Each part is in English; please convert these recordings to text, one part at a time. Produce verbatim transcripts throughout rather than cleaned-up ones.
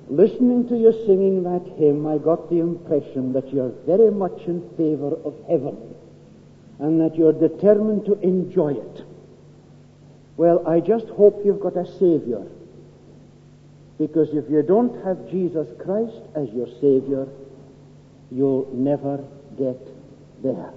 listening to you singing that hymn, I got the impression that you're very much in favor of heaven and that you're determined to enjoy it. Well, I just hope you've got a Savior, because if you don't have Jesus Christ as your Savior, you'll never get there.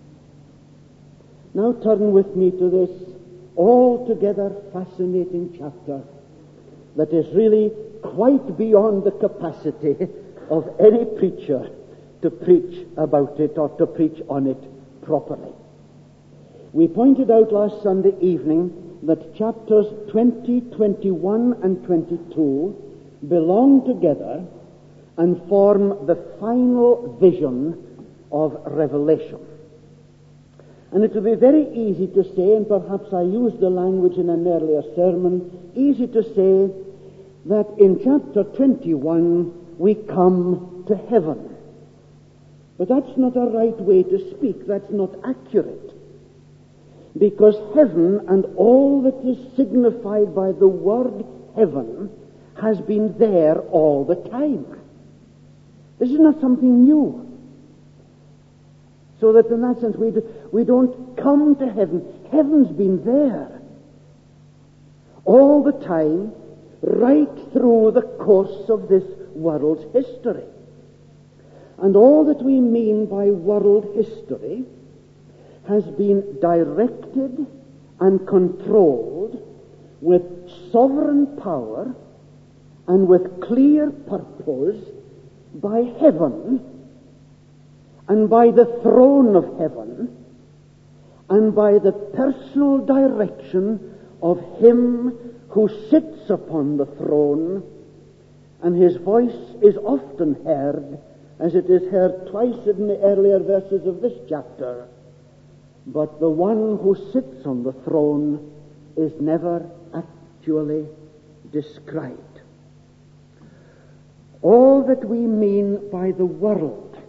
Now turn with me to this altogether fascinating chapter that is really quite beyond the capacity of any preacher to preach about it or to preach on it properly. We pointed out last Sunday evening that chapters twenty, twenty-one, and twenty-two belong together and form the final vision of Revelation. And it will be very easy to say, and perhaps I used the language in an earlier sermon, easy to say that in chapter twenty-one we come to heaven. But that's not a right way to speak. That's not accurate. Because heaven and all that is signified by the word heaven has been there all the time. This is not something new. So that in that sense we, do, we don't come to heaven. Heaven's been there all the time, right through the course of this world's history. And all that we mean by world history has been directed and controlled with sovereign power and with clear purpose by heaven and by the throne of heaven and by the personal direction of him who sits upon the throne, and his voice is often heard, as it is heard twice in the earlier verses of this chapter. But the one who sits on the throne is never actually described. All that we mean by the world,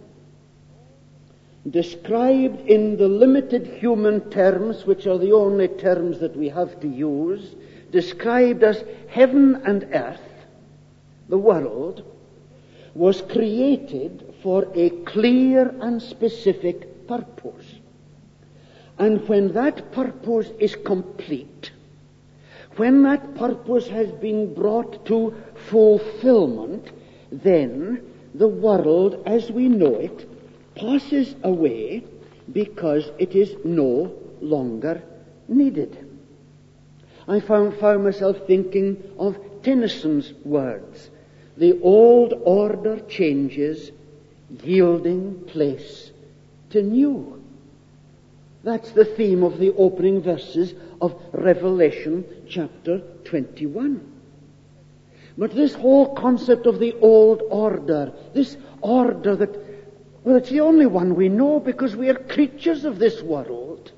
described in the limited human terms, which are the only terms that we have to use, described as heaven and earth, the world, was created for a clear and specific purpose. And when that purpose is complete, when that purpose has been brought to fulfillment, then the world as we know it passes away because it is no longer needed. I found, found myself thinking of Tennyson's words, "The old order changes, yielding place to new." That's the theme of the opening verses of Revelation chapter twenty-one. But this whole concept of the old order, this order that, well, it's the only one we know because we are creatures of this world.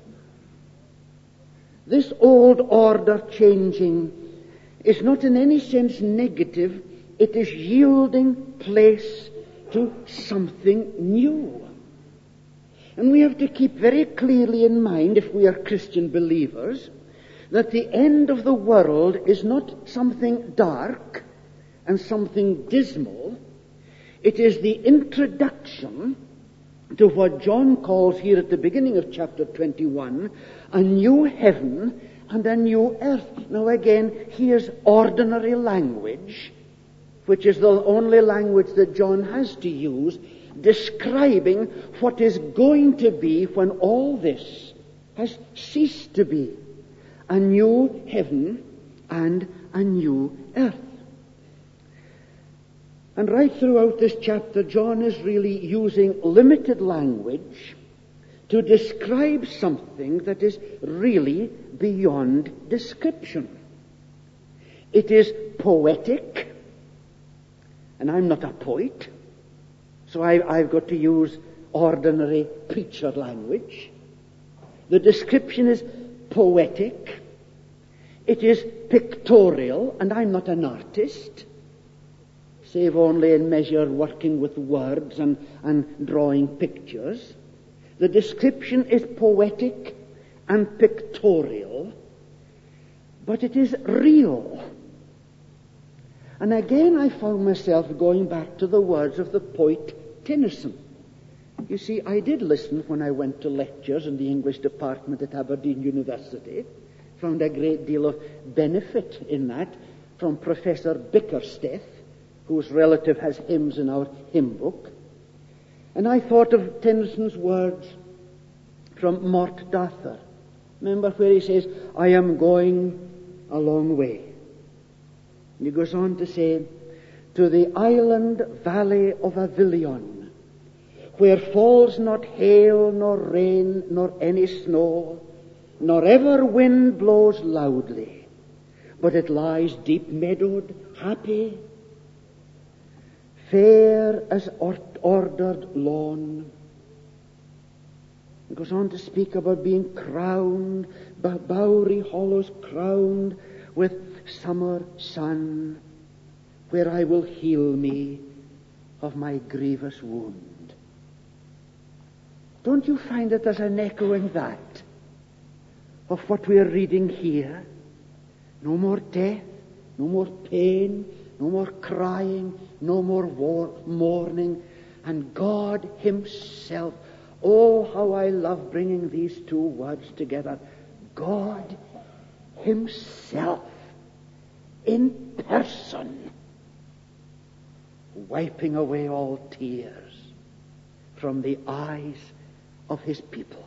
This old order changing is not in any sense negative. It is yielding place to something new. And we have to keep very clearly in mind, if we are Christian believers, that the end of the world is not something dark and something dismal. It is the introduction to what John calls here at the beginning of chapter twenty-one, a new heaven and a new earth. Now again, here's ordinary language, which is the only language that John has to use, describing what is going to be when all this has ceased to be. A new heaven and a new earth. And right throughout this chapter, John is really using limited language to describe something that is really beyond description. It is poetic, and I'm not a poet, so I, I've got to use ordinary preacher language. The description is poetic. It is pictorial, and I'm not an artist, save only in measure working with words and, and drawing pictures. The description is poetic and pictorial, but it is real. And again I found myself going back to the words of the poet Tennyson. You see, I did listen when I went to lectures in the English department at Aberdeen University. Found a great deal of benefit in that from Professor Bickersteth, whose relative has hymns in our hymn book. And I thought of Tennyson's words from Mort D'Arthur. Remember where he says, I am going a long way. And he goes on to say, to the island valley of Avilion, where falls not hail, nor rain, nor any snow, nor ever wind blows loudly, but it lies deep meadowed, happy, fair as or- ordered lawn. It goes on to speak about being crowned, b- bowery hollows crowned with summer sun, where I will heal me of my grievous wound. Don't you find that there's an echo in that of what we are reading here? No more death, no more pain, no more crying, no more war- mourning, and God Himself. Oh, how I love bringing these two words together. God Himself in person, wiping away all tears from the eyes of His people.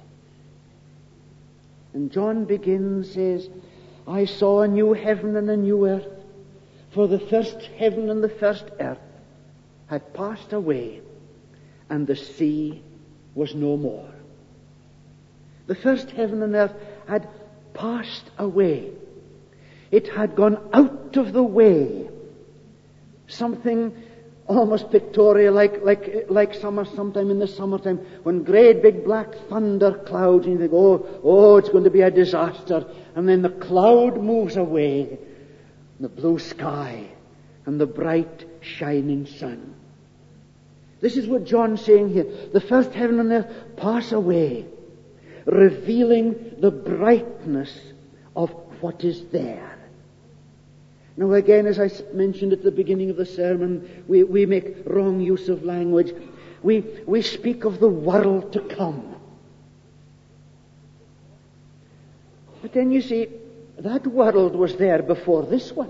And John begins, says, I saw a new heaven and a new earth, for the first heaven and the first earth had passed away, and the sea was no more. The first heaven and earth had passed away. It had gone out of the way. Something almost pictorial, like like like summer, sometime in the summertime, when great big black thunder clouds, and you think, oh, oh, it's going to be a disaster. And then the cloud moves away, the blue sky, and the bright shining sun. This is what John's saying here. The first heaven and earth pass away, revealing the brightness of what is there. Now again, as I mentioned at the beginning of the sermon, we, we make wrong use of language. We, we speak of the world to come. But then you see, that world was there before this one.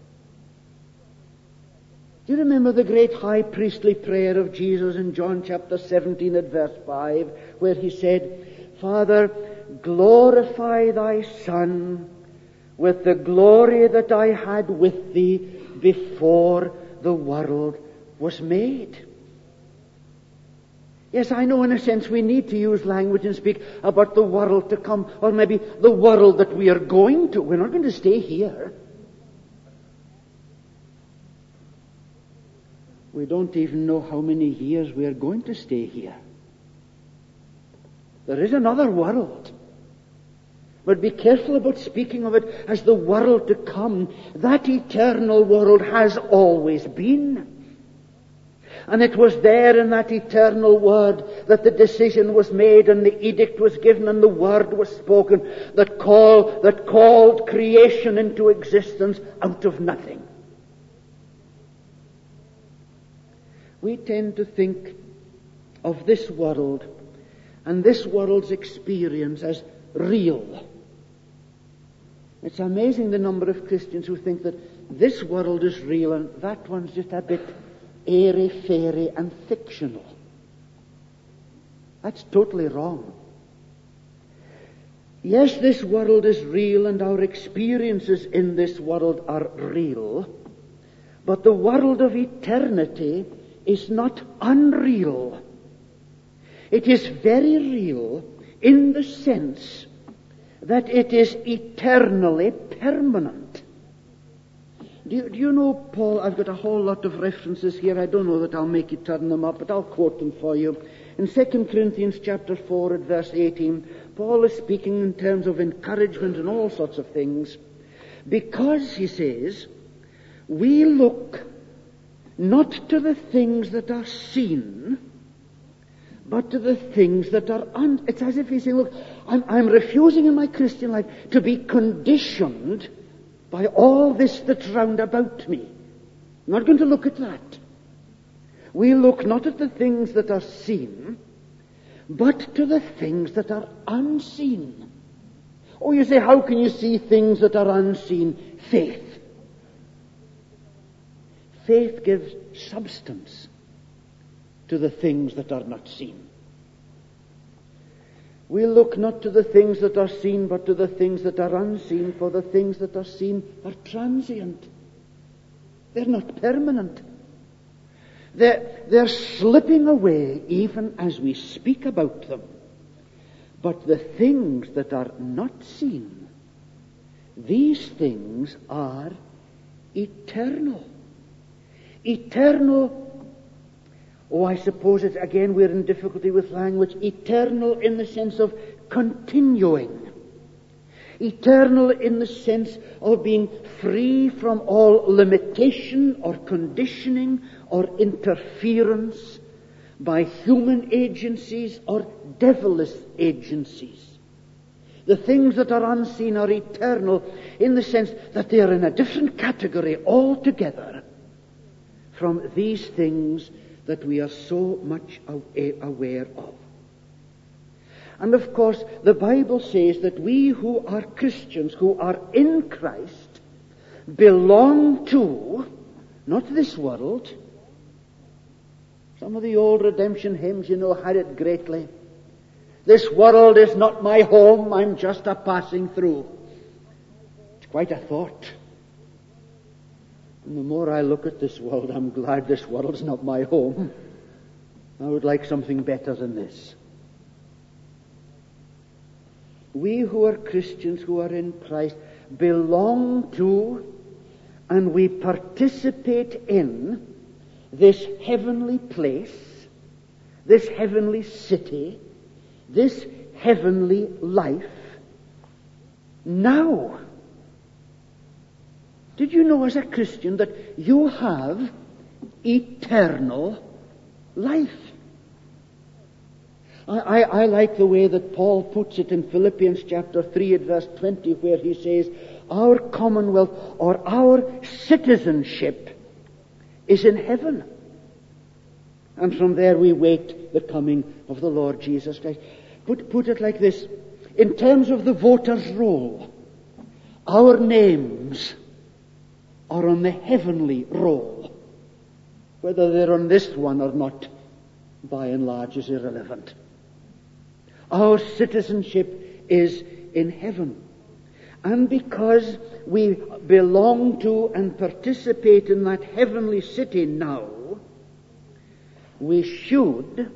Do you remember the great high priestly prayer of Jesus in John chapter seventeen at verse five, where He said, Father, glorify Thy Son with the glory that I had with Thee before the world was made. Yes, I know in a sense we need to use language and speak about the world to come, or maybe the world that we are going to. We're not going to stay here. We don't even know how many years we are going to stay here. There is another world. But be careful about speaking of it as the world to come. That eternal world has always been. And it was there in that eternal word that the decision was made and the edict was given and the word was spoken that call, that called creation into existence out of nothing. We tend to think of this world and this world's experience as real. It's amazing the number of Christians who think that this world is real and that one's just a bit airy-fairy and fictional. That's totally wrong. Yes, this world is real and our experiences in this world are real, but the world of eternity is not unreal. It is very real in the sense that it is eternally permanent. Do you, do you know, Paul, I've got a whole lot of references here. I don't know that I'll make you turn them up, but I'll quote them for you. In Second Corinthians chapter four at verse eighteen, Paul is speaking in terms of encouragement and all sorts of things. Because, he says, we look not to the things that are seen, but to the things that are un... It's as if he's saying, look, I'm, I'm refusing in my Christian life to be conditioned by all this that's round about me. I'm not going to look at that. We look not at the things that are seen, but to the things that are unseen. Oh, you say, how can you see things that are unseen? Faith. Faith gives substance to the things that are not seen. We look not to the things that are seen, but to the things that are unseen, for the things that are seen are transient. They're not permanent. They're, they're slipping away even as we speak about them. But the things that are not seen, these things are eternal. Eternal. Oh, I suppose it's, again, we're in difficulty with language. Eternal in the sense of continuing. Eternal in the sense of being free from all limitation or conditioning or interference by human agencies or devilish agencies. The things that are unseen are eternal in the sense that they are in a different category altogether from these things that we are so much aware of. And of course, the Bible says that we who are Christians, who are in Christ, belong to, not this world. Some of the old redemption hymns, you know, had it greatly. This world is not my home, I'm just a passing through. It's quite a thought. And the more I look at this world, I'm glad this world's not my home. I would like something better than this. We who are Christians, who are in Christ, belong to and we participate in this heavenly place, this heavenly city, this heavenly life now. Did you know as a Christian that you have eternal life? I, I, I like the way that Paul puts it in Philippians chapter three at verse twenty, where he says, our commonwealth or our citizenship is in heaven. And from there we wait the coming of the Lord Jesus Christ. Put, put it like this. In terms of the voter's roll, our names are on the heavenly roll. Whether they're on this one or not, by and large, is irrelevant. Our citizenship is in heaven. And because we belong to and participate in that heavenly city now, we should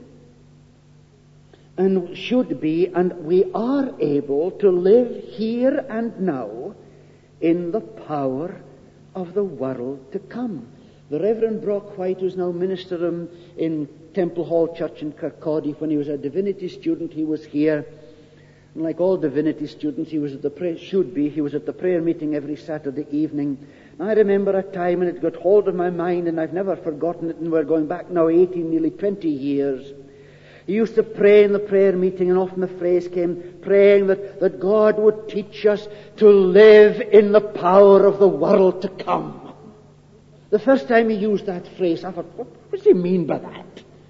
and should be and we are able to live here and now in the power of the world to come. The Reverend Brock White, who's now minister in, in Temple Hall Church in Kirkcaldy, when he was a divinity student, he was here. And like all divinity students, he was at the prayer, should be, he was at the prayer meeting every Saturday evening. And I remember a time, and it got hold of my mind, and I've never forgotten it, and we're going back now eighteen, nearly twenty years. He used to pray in the prayer meeting, and often the phrase came, praying that, that God would teach us to live in the power of the world to come. The first time he used that phrase, I thought, what does he mean by that?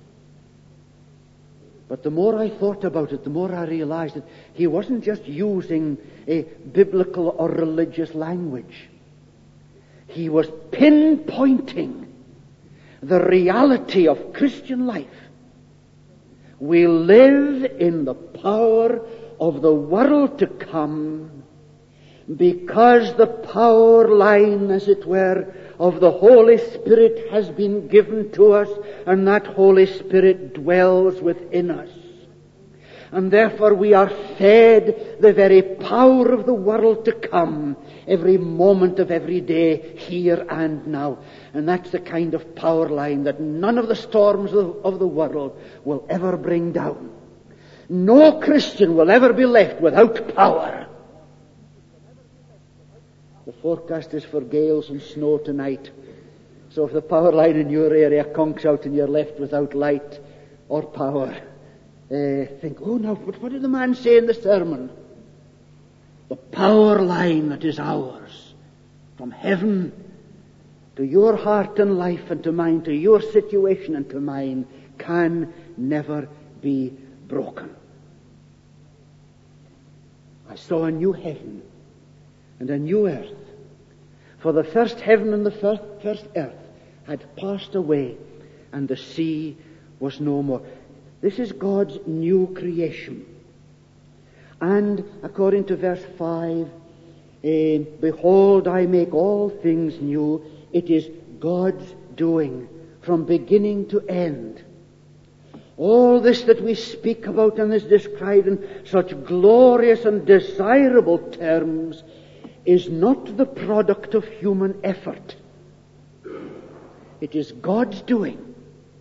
But the more I thought about it, the more I realized that he wasn't just using a biblical or religious language. He was pinpointing the reality of Christian life. We live in the power of the world to come because the power line, as it were, of the Holy Spirit has been given to us, and that Holy Spirit dwells within us. And therefore we are fed the very power of the world to come every moment of every day, here and now. And that's the kind of power line that none of the storms of, of the world will ever bring down. No Christian will ever be left without power. The forecast is for gales and snow tonight. So if the power line in your area conks out and you're left without light or power, uh, think, oh now, but what did the man say in the sermon? The power line that is ours from heaven to your heart and life and to mine, to your situation and to mine, can never be broken. I saw a new heaven and a new earth. For the first heaven and the first, first earth had passed away, and the sea was no more. This is God's new creation. And according to verse five, eh, behold, I make all things new. It is God's doing from beginning to end. All this that we speak about and is described in such glorious and desirable terms is not the product of human effort. It is God's doing.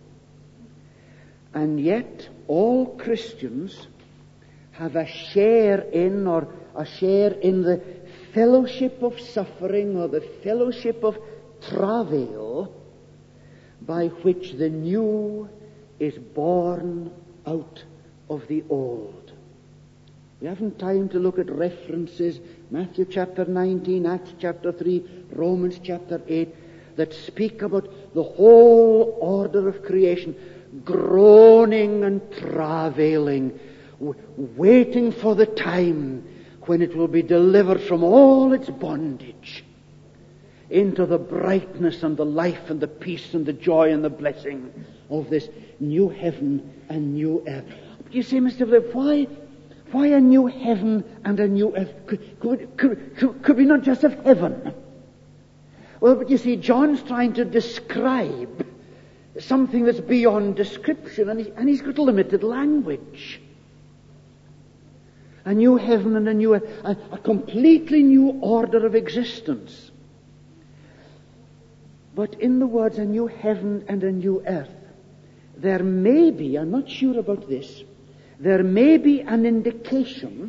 And yet all Christians have a share in or a share in the fellowship of suffering or the fellowship of travail by which the new is born out of the old. We haven't time to look at references, Matthew chapter nineteen, Acts chapter three, Romans chapter eight, that speak about the whole order of creation, groaning and travailing, w- waiting for the time when it will be delivered from all its bondage into the brightness and the life and the peace and the joy and the blessing of this new heaven and new earth. You say, Mister Blair, why, why a new heaven and a new earth? Could, could, could, could, could we not just have heaven? Well, but you see, John's trying to describe something that's beyond description, and, he, and he's got limited language. A new heaven and a new earth, a, a completely new order of existence. But in the words a new heaven and a new earth, there may be, I'm not sure about this, there may be an indication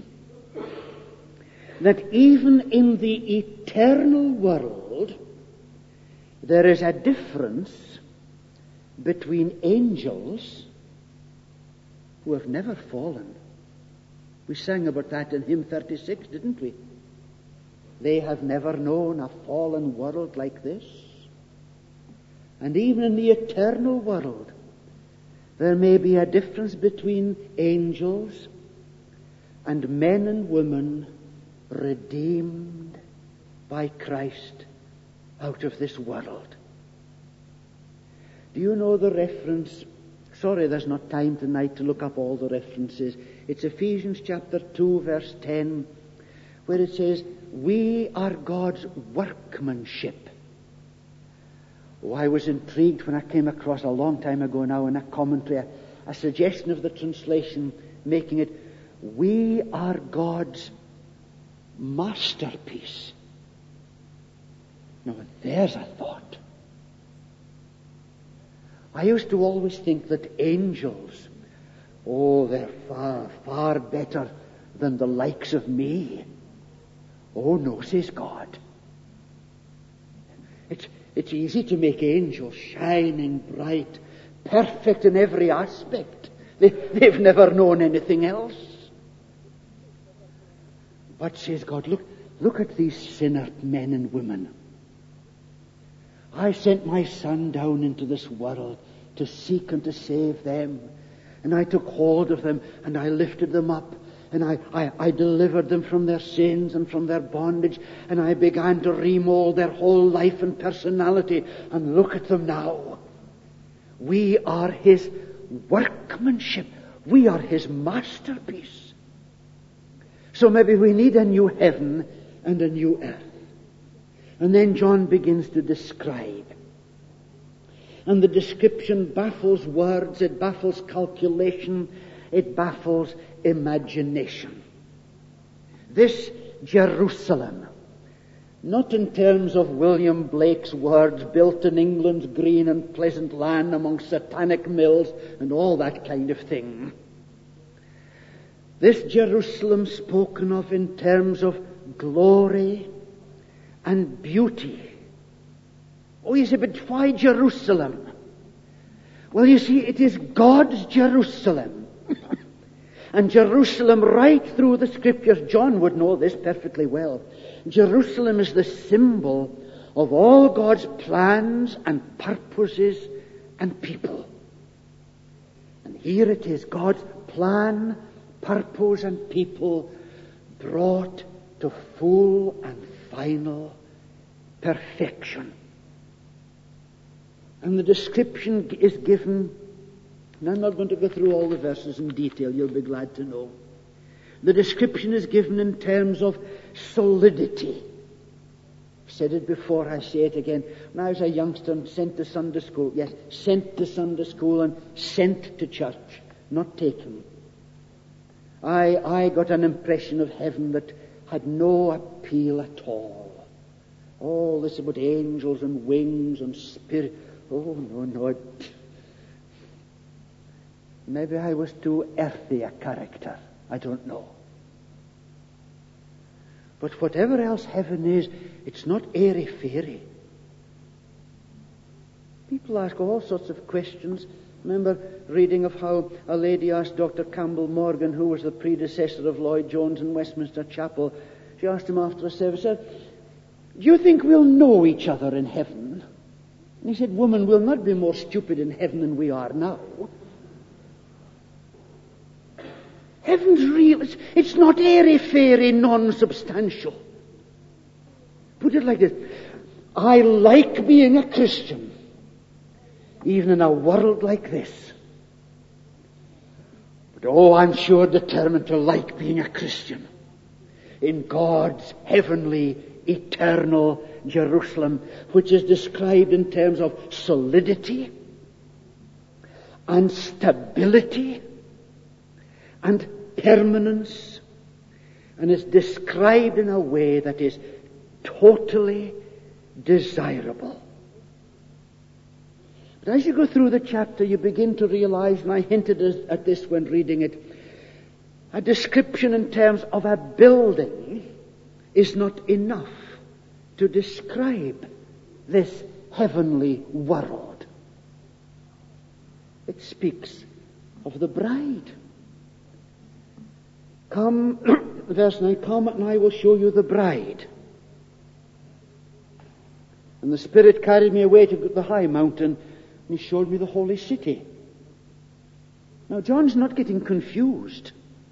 that even in the eternal world there is a difference between angels who have never fallen. We sang about that in hymn thirty-six, didn't we? They have never known a fallen world like this. And even in the eternal world, there may be a difference between angels and men and women redeemed by Christ out of this world. Do you know the reference? Sorry, there's not time tonight to look up all the references. It's Ephesians chapter two, verse ten, where it says, we are God's workmanship. Oh, I was intrigued when I came across a long time ago now in a commentary, a, a suggestion of the translation making it, we are God's masterpiece. Now, there's a thought. I used to always think that angels, oh, they're far, far better than the likes of me. Oh, no, says God. It's, it's easy to make angels shining bright, perfect in every aspect. They, they've never known anything else. But, says God, look, look at these sinner men and women. I sent my Son down into this world to seek and to save them. And I took hold of them and I lifted them up. And I, I, I delivered them from their sins and from their bondage. And I began to remold their whole life and personality. And look at them now. We are His workmanship. We are His masterpiece. So maybe we need a new heaven and a new earth. And then John begins to describe. And the description baffles words, it baffles calculation, it baffles imagination. This Jerusalem, not in terms of William Blake's words, built in England's green and pleasant land among satanic mills and all that kind of thing. This Jerusalem spoken of in terms of glory and beauty. Oh, you say, but why Jerusalem? Well, you see, it is God's Jerusalem. And Jerusalem, right through the Scriptures, John would know this perfectly well. Jerusalem is the symbol of all God's plans and purposes and people. And here it is, God's plan, purpose, and people brought to full and final perfection. And the description is given, and I'm not going to go through all the verses in detail, you'll be glad to know. The description is given in terms of solidity. I've said it before, I say it again. When I was a youngster and sent to Sunday school, yes, sent to Sunday school and sent to church, not taken. I, I got an impression of heaven that had no appeal at all. All this about angels and wings and spirit. Oh, no, no. It, maybe I was too earthy a character. I don't know. But whatever else heaven is, it's not airy-fairy. People ask all sorts of questions. Remember reading of how a lady asked Doctor Campbell Morgan, who was the predecessor of Lloyd Jones in Westminster Chapel. She asked him after a service, said, "Do you think we'll know each other in heaven?" And he said, "Woman, we'll not be more stupid in heaven than we are now." Heaven's real. It's, it's not airy-fairy, non-substantial. Put it like this. I like being a Christian, even in a world like this. But oh, I'm sure determined to like being a Christian in God's heavenly, eternal Jerusalem, which is described in terms of solidity and stability and permanence, and is described in a way that is totally desirable. But as you go through the chapter, you begin to realize, and I hinted at this when reading it, a description in terms of a building is not enough to describe this heavenly world. It speaks of the bride. Come, verse nine, come and I will show you the bride. And the Spirit carried me away to the high mountain, and He showed me the holy city. Now, John's not getting confused.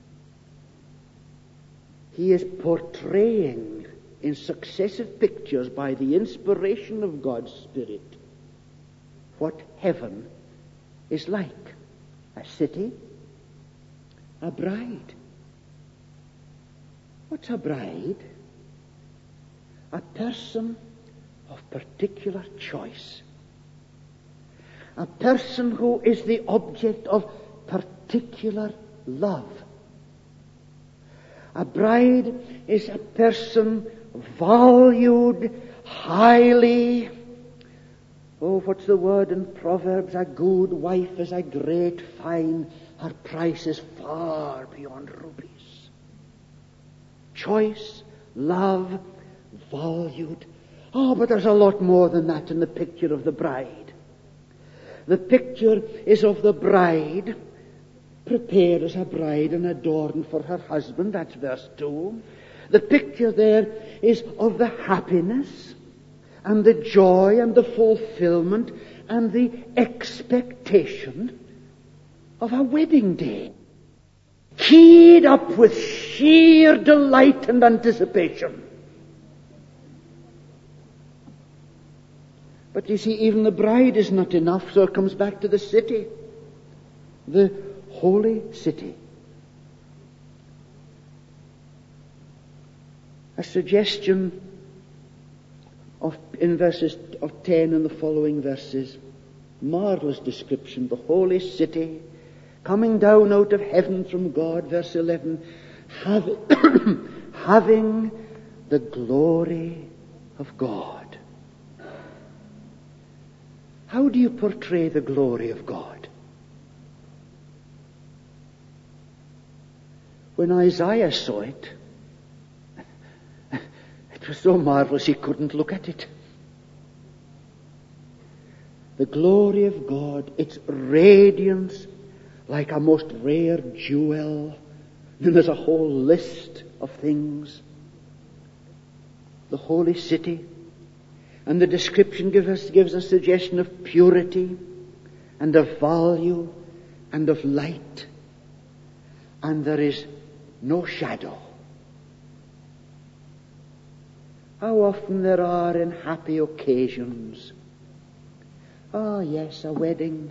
He is portraying in successive pictures by the inspiration of God's Spirit what heaven is like. A city, a bride. What's a bride? A person of particular choice. A person who is the object of particular love. A bride is a person valued highly. Oh, what's the word in Proverbs? A good wife is a great fine. Her price is far beyond rubies. Choice, love, valued. Oh, but there's a lot more than that in the picture of the bride. The picture is of the bride prepared as a bride and adorned for her husband. That's verse two. The picture there is of the happiness and the joy and the fulfillment and the expectation of a wedding day, keyed up with sheer delight and anticipation. But you see, even the bride is not enough, so it comes back to the city, the holy city. A suggestion of in verses of ten and the following verses, marvelous description, the holy city, coming down out of heaven from God, verse eleven, having, having the glory of God. How do you portray the glory of God? When Isaiah saw it, it was so marvelous he couldn't look at it. The glory of God, its radiance like a most rare jewel. Then there's a whole list of things. The holy city, And the description gives us, gives a suggestion of purity and of value and of light. And there is no shadow. How often there are in happy occasions. Ah, yes, a wedding.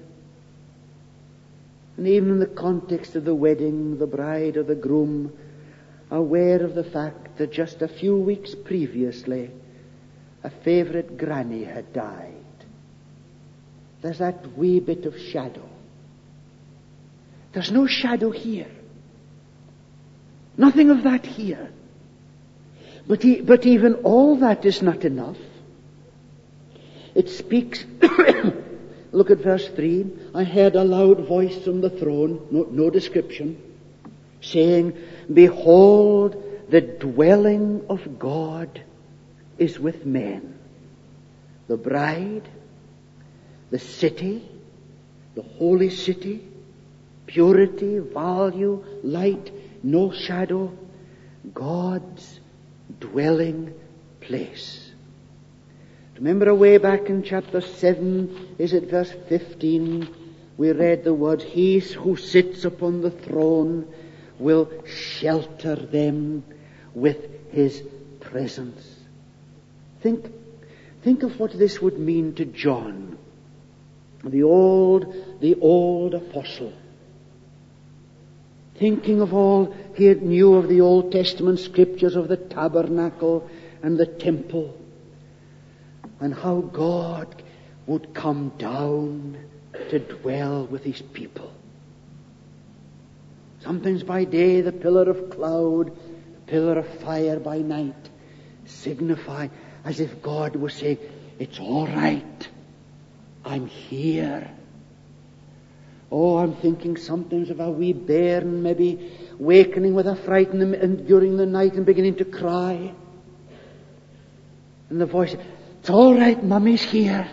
And even in the context of the wedding, the bride or the groom, aware of the fact that just a few weeks previously, a favourite granny had died. There's that wee bit of shadow. There's no shadow here. Nothing of that here. But, he, but even all that is not enough. It speaks, look at verse three, I heard a loud voice from the throne, no, no description, saying, behold, the dwelling of God is with men. The bride, the city, the holy city, purity, value, light, no shadow, God's dwelling place. Remember way back in chapter seven, is it verse fifteen, we read the words, he who sits upon the throne will shelter them with his presence. Think, think of what this would mean to John, the old, the old apostle. Thinking of all he knew of the Old Testament scriptures of the tabernacle and the temple, and how God would come down to dwell with his people. Sometimes by day the pillar of cloud, the pillar of fire by night, signify as if God was saying, it's all right, I'm here. Oh, I'm thinking sometimes of a wee bairn maybe wakening with a fright in the, during the night and beginning to cry. And the voice, it's all right, Mummy's here.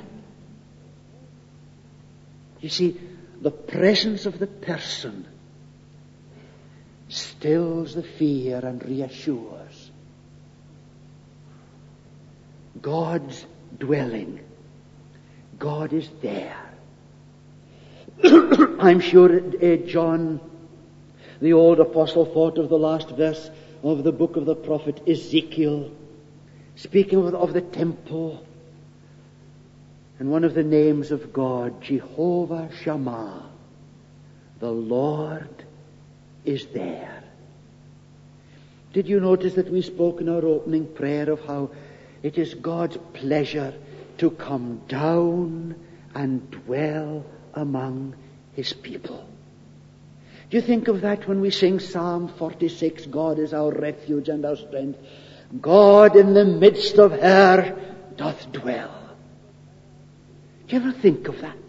You see, the presence of the person stills the fear and reassures. God's dwelling. God is there. I'm sure uh, John, the old apostle, thought of the last verse of the book of the prophet Ezekiel, speaking of, of the temple, and one of the names of God, Jehovah Shammah, the Lord is there. Did you notice that we spoke in our opening prayer of how it is God's pleasure to come down and dwell among his people? Do you think of that when we sing Psalm forty-six, God is our refuge and our strength. God in the midst of her doth dwell. Do you ever think of that?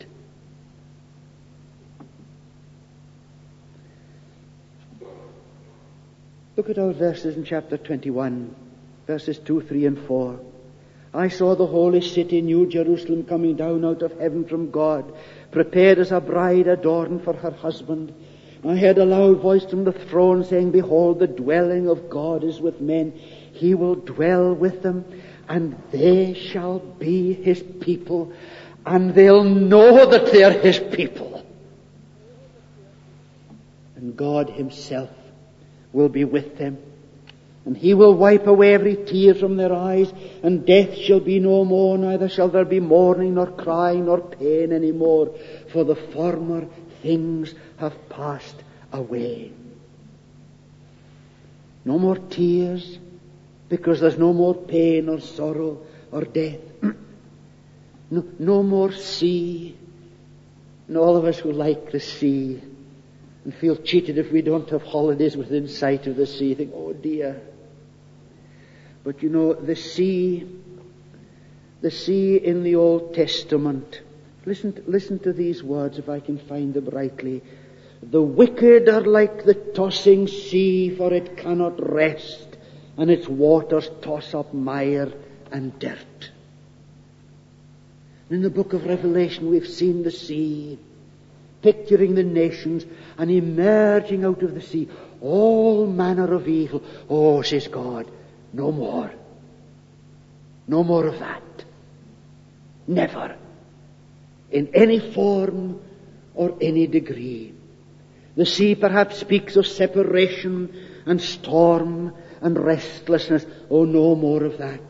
Look at our verses in chapter twenty-one, verses two, three, and four. I saw the holy city, New Jerusalem, coming down out of heaven from God, prepared as a bride adorned for her husband. I heard a loud voice from the throne saying, behold, the dwelling of God is with men. He will dwell with them, and they shall be his people, and they'll know that they are his people. And God himself will be with them. And he will wipe away every tear from their eyes, and death shall be no more, neither shall there be mourning, nor crying, nor pain any more, for the former things have passed away. No more tears, because there's no more pain or sorrow or death. No, no more sea. And all of us who like the sea and feel cheated if we don't have holidays within sight of the sea, think, oh dear. But you know, the sea, the sea in the Old Testament, listen to, listen to these words if I can find them rightly. The wicked are like the tossing sea, for it cannot rest, and its waters toss up mire and dirt. In the book of Revelation we've seen the sea, picturing the nations, and emerging out of the sea all manner of evil. Oh, says God, no more. No more of that. Never. In any form or any degree. The sea perhaps speaks of separation and storm and restlessness. Oh, no more of that.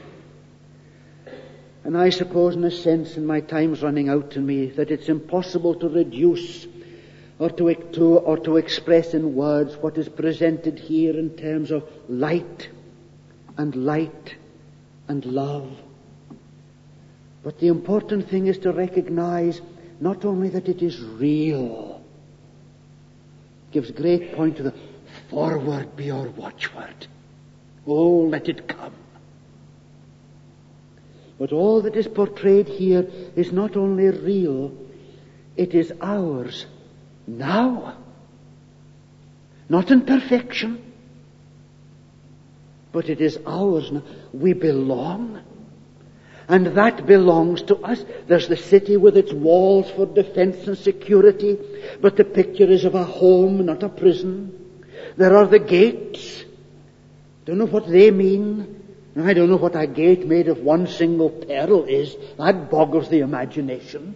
And I suppose in a sense, and my time's running out to me, that it's impossible to reduce or to, to, or to express in words what is presented here in terms of light and light and love. But the important thing is to recognize not only that it is real, gives great point to the forward be your watchword. Oh, let it come. But all that is portrayed here is not only real, it is ours now. Not in perfection, but it is ours now. We belong. And that belongs to us. There's the city with its walls for defense and security, but the picture is of a home, not a prison. There are the gates. Don't know what they mean. I don't know what a gate made of one single pearl is. That boggles the imagination.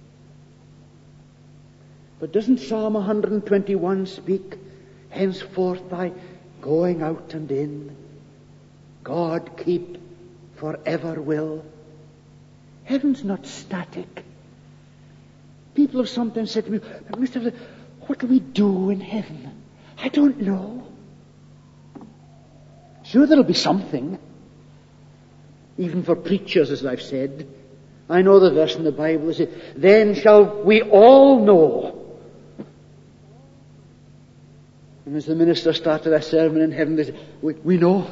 But doesn't Psalm one twenty-one speak, henceforth thy going out and in, God keep forever will? Heaven's not static. People have sometimes said to me, Mister Flynn, what do we do in heaven? I don't know. Sure, there'll be something. Even for preachers, as I've said. I know the verse in the Bible that says, then shall we all know. And as the minister started a sermon in heaven, they said, we, we know.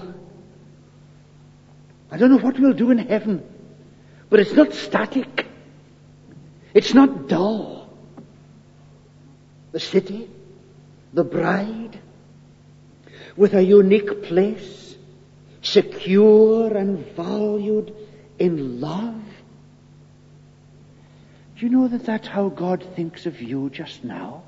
I don't know what we'll do in heaven, but it's not static. It's not dull. The city, the bride, with a unique place, secure and valued in love. Do you know that that's how God thinks of you just now?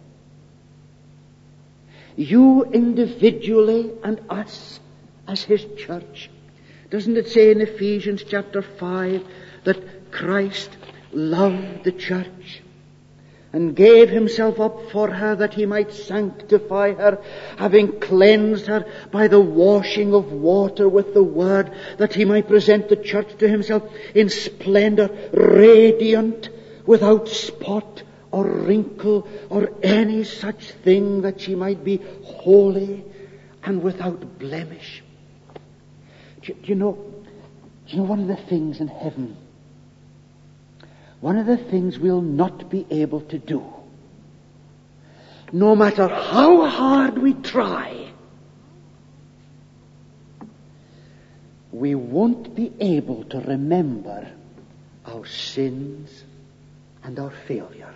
You individually and us as His church. Doesn't it say in Ephesians chapter five that Christ loved the church and gave Himself up for her that He might sanctify her, having cleansed her by the washing of water with the word, that He might present the church to Himself in splendor, radiant, without spot or wrinkle or any such thing, that she might be holy and without blemish. Do you know, do you know one of the things in heaven, one of the things we'll not be able to do, no matter how hard we try, we won't be able to remember our sins and our failures.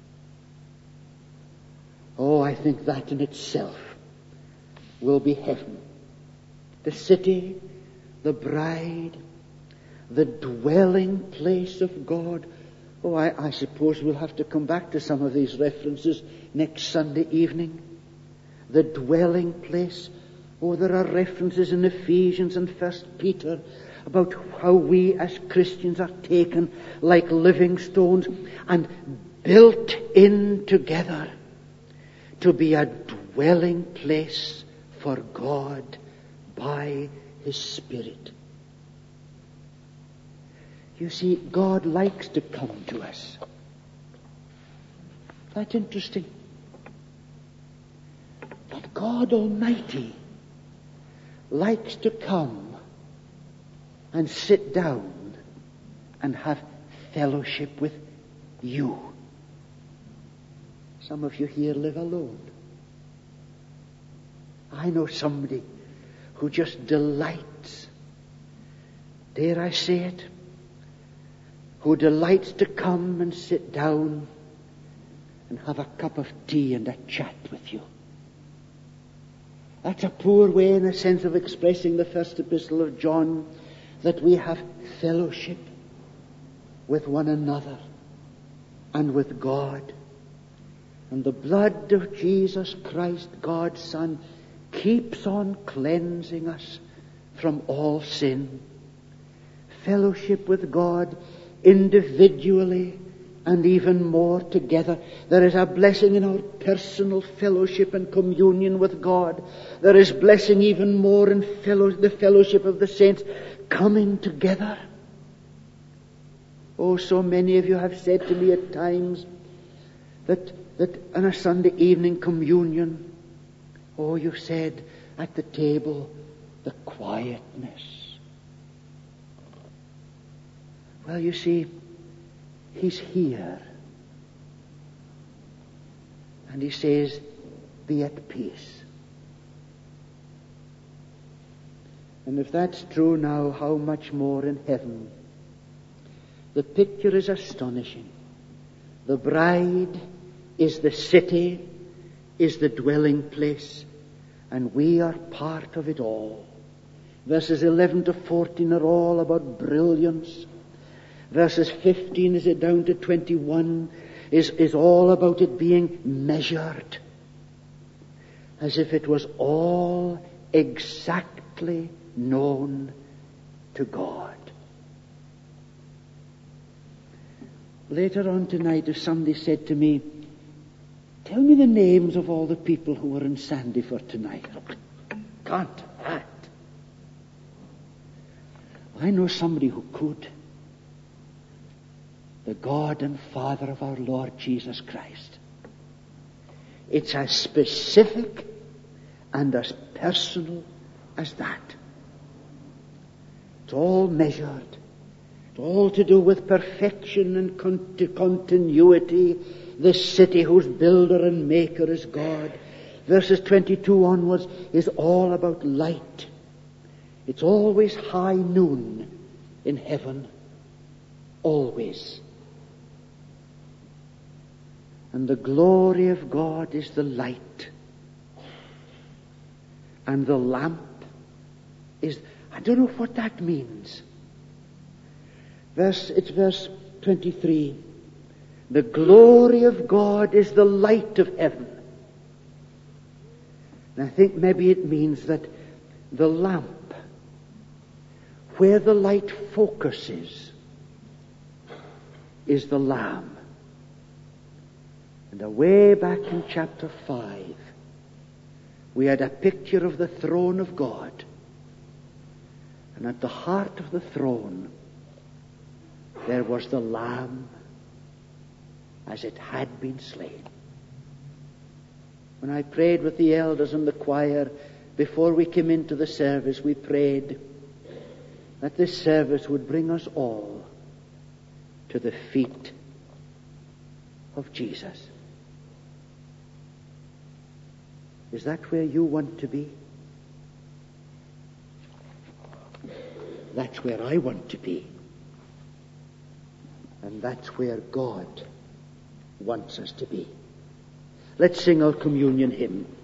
Oh, I think that in itself will be heaven. The city, the bride, the dwelling place of God. Oh, I, I suppose we'll have to come back to some of these references next Sunday evening. The dwelling place. Oh, there are references in Ephesians and First Peter about how we as Christians are taken like living stones and built in together to be a dwelling place for God by His Spirit. You see, God likes to come to us. That's interesting. But God Almighty likes to come and sit down and have fellowship with you. Some of you here live alone. I know somebody who just delights, dare I say it, who delights to come and sit down and have a cup of tea and a chat with you. That's a poor way, in a sense, of expressing the first epistle of John, that we have fellowship with one another and with God. And the blood of Jesus Christ, God's Son, keeps on cleansing us from all sin. Fellowship with God individually and even more together. There is a blessing in our personal fellowship and communion with God. There is blessing even more in fellow, the fellowship of the saints coming together. Oh, so many of you have said to me at times that, that on a Sunday evening communion, oh, you've said at the table, the quietness. Well, you see, He's here. And He says, be at peace. And if that's true now, how much more in heaven? The picture is astonishing. The bride is the city, is the dwelling place, and we are part of it all. Verses eleven to fourteen are all about brilliance. Verses fifteen is it down to twenty-one is, is all about it being measured. As if it was all exactly known to God. Later on tonight, if somebody said to me, tell me the names of all the people who were in Sandyford tonight. Can't that. I know somebody who could. The God and Father of our Lord Jesus Christ. It's as specific and as personal as that. It's all measured. It's all to do with perfection and con- continuity. This city whose builder and maker is God. Verses twenty-two onwards is all about light. It's always high noon in heaven. Always. And the glory of God is the light. And the lamp is, I don't know what that means. Verse, it's verse twenty-three. The glory of God is the light of heaven. And I think maybe it means that the lamp, where the light focuses, is the Lamb. And away back in chapter five, we had a picture of the throne of God. And at the heart of the throne, there was the Lamb as it had been slain. When I prayed with the elders and the choir, before we came into the service, we prayed that this service would bring us all to the feet of Jesus. Is that where you want to be? That's where I want to be. And that's where God wants us to be. Let's sing our communion hymn.